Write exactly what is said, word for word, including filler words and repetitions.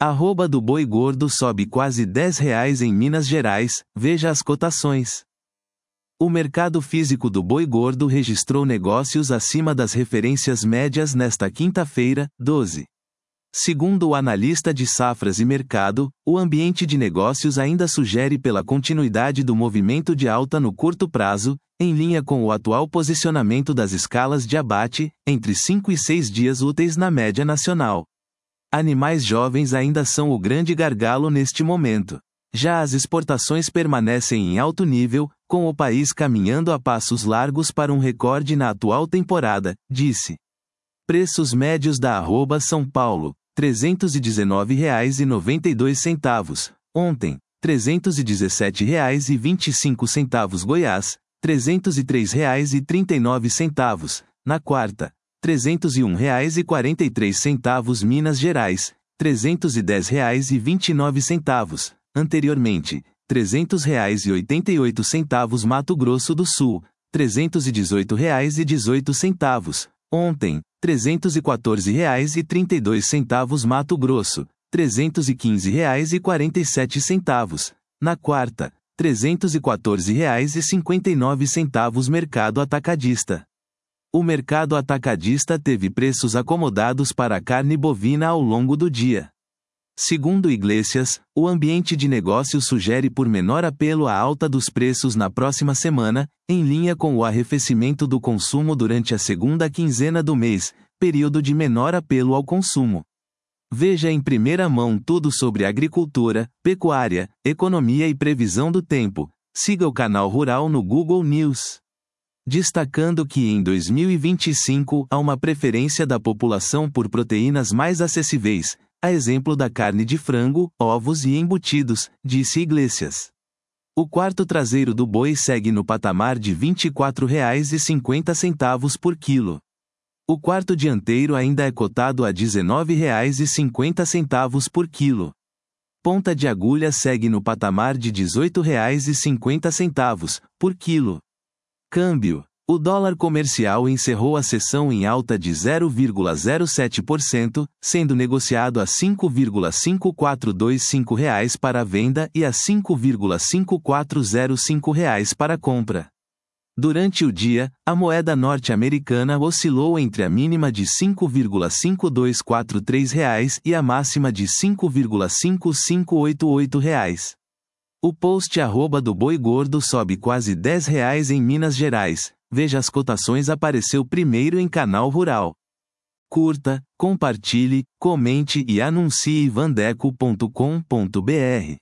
Arroba do boi gordo sobe quase dez reais em Minas Gerais, veja as cotações. O mercado físico do boi gordo registrou negócios acima das referências médias nesta quinta-feira, doze. Segundo o analista de safras e mercado, o ambiente de negócios ainda sugere pela continuidade do movimento de alta no curto prazo, em linha com o atual posicionamento das escalas de abate, entre cinco e seis dias úteis na média nacional. Animais jovens ainda são o grande gargalo neste momento. Já as exportações permanecem em alto nível, com o país caminhando a passos largos para um recorde na atual temporada, disse. Preços médios da arroba São Paulo, trezentos e dezenove reais e noventa e dois centavos, ontem, trezentos e dezessete reais e vinte e cinco centavos Goiás, trezentos e três reais e trinta e nove centavos, na quarta, trezentos e um reais e quarenta e três centavos Minas Gerais, trezentos e dez reais e vinte e nove centavos, anteriormente, trezentos reais e oitenta e oito centavos Mato Grosso do Sul, trezentos e dezoito reais e dezoito centavos, ontem, trezentos e quatorze reais e trinta e dois centavos Mato Grosso, trezentos e quinze reais e quarenta e sete centavos, na quarta, trezentos e quatorze reais e cinquenta e nove centavos Mercado Atacadista. O mercado atacadista teve preços acomodados para a carne bovina ao longo do dia. Segundo Iglesias, o ambiente de negócios sugere por menor apelo à alta dos preços na próxima semana, em linha com o arrefecimento do consumo durante a segunda quinzena do mês, período de menor apelo ao consumo. Veja em primeira mão tudo sobre agricultura, pecuária, economia e previsão do tempo. Siga o canal Rural no Google News. Destacando que em dois mil e vinte e cinco há uma preferência da população por proteínas mais acessíveis, a exemplo da carne de frango, ovos e embutidos, disse Iglesias. O quarto traseiro do boi segue no patamar de vinte e quatro reais e cinquenta centavos por quilo. O quarto dianteiro ainda é cotado a dezenove reais e cinquenta centavos por quilo. Ponta de agulha segue no patamar de dezoito reais e cinquenta centavos por quilo. Câmbio. O dólar comercial encerrou a sessão em alta de zero vírgula zero sete por cento, sendo negociado a cinco vírgula cinco quatro dois cinco reais para a venda e a cinco vírgula cinco quatro zero cinco reais para a compra. Durante o dia, a moeda norte-americana oscilou entre a mínima de cinco vírgula cinco dois quatro três reais e a máxima de cinco vírgula cinco cinco oito oito reais. O post arroba do boi gordo sobe quase dez reais em Minas Gerais. Veja as cotações apareceu primeiro em Canal Rural. Curta, compartilhe, comente e anuncie vandeco ponto com ponto br.